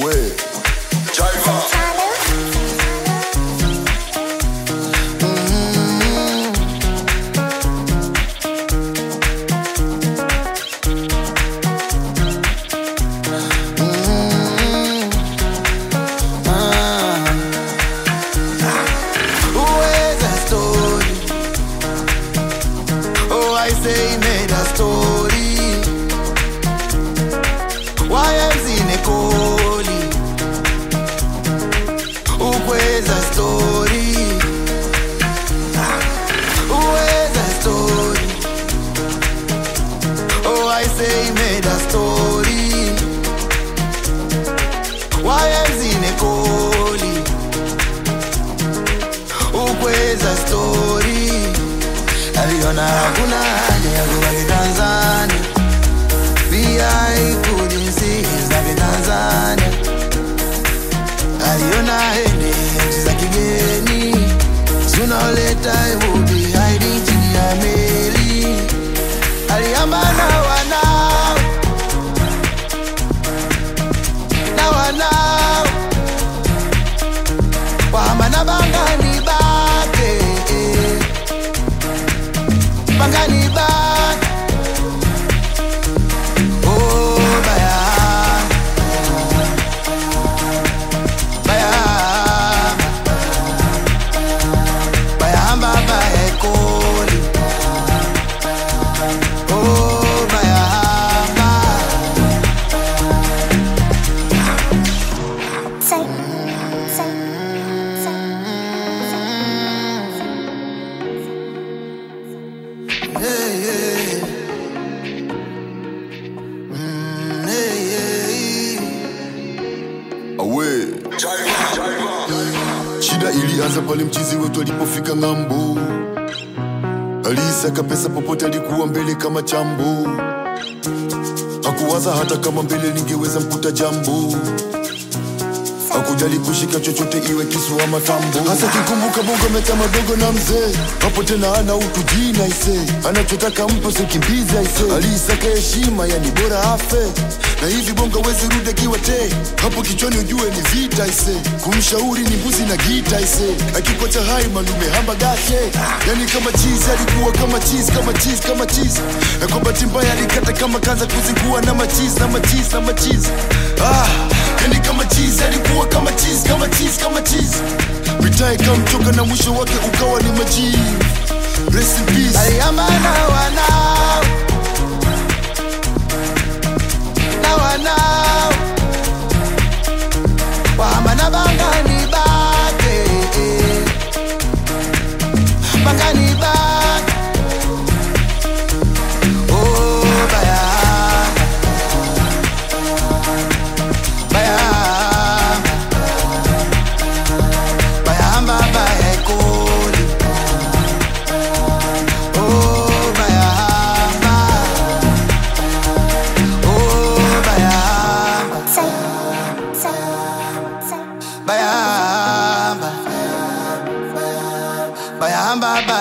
Away. Driver. I say he made a story. Why am in a coli? Who is a story? Who is a story? Oh, I say he made a story. Why am in a coli? Who is a story? Aliona hakuna haja ya kubaki Tanzania. B.I. couldn't see his life in Tanzania. Aliona hende nchi za kigeni. Sooner or later he will be hiding chini ya meli. Aliamba na wanao, na wanao wahama na bangani bake, bangani bake. Oh baya, baya, baya baba ekoli. Oh baya, hey, hey. Hey, hey. Away. Shida ilianza pale mchizi wetu alipofika ng'ambo. Alisaka pesa popote, alikuwa mbele kama chambo. Hakuwaza hata kama mbele ningeweza mkuta jambo. Hakujali kushika chochote iwe kisu ama tambo. Hasa kikumbuka bongo meta madogo na mzee. Hapo tena ana utu jina ise. Anachotaka mpo sikimbiza ise. Alisaka heshima yani bora afe. Na hivi bongo wezi rude kiwa te. Hapo kichwani ujue ni vita ise. Kumshauri ni mbuzi na gita ise. Akikocha hai malume hamba gashe. Yani kama cheese alikuwa kama cheese, kama cheese, kama cheese. Na kwa bahati mbaya alikata kama kaza kuzingua na macheese, na macheese, na macheese. Yani kama cheese alikuwa kama cheese, kama cheese, kama cheese. Mitai kamchoka na mwisho wake ukawa ni majivu. Rest in peace. Aliamba na wanao, na wanao wahama na bangani bake, bangani bake. Oh baya, baya, baya baba ekoli. Oh baya, oh baya, baya, baya baba